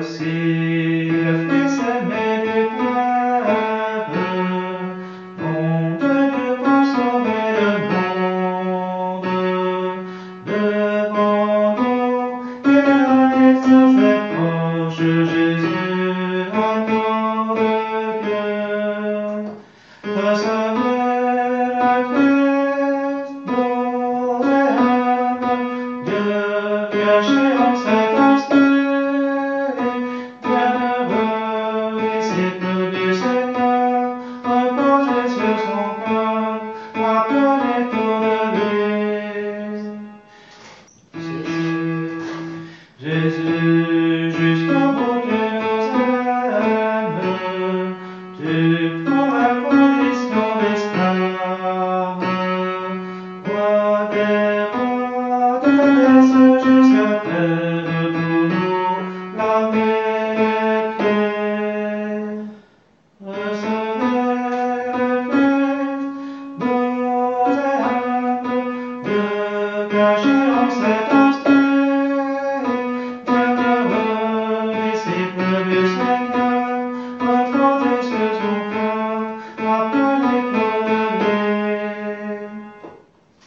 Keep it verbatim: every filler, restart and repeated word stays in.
aussi le Fils aimé du Père, nom de Dieu pour sauver le monde. Devant nous, et la naissance est proche, Jésus, agneau de Dieu. Recevez le Christ, nous et âme, Dieu caché en cet instant, bienheureux, disciple du Seigneur, reposez sur son cœur, appelez pour l'Église. Jésus, Jésus, jusqu'au bout tu nous aimes, tu prends la condition d'esclave. Roi des rois, tu te laisses jusqu'à terre pour nous laver les pieds. Recevez le Christ, nous et âme, Dieu caché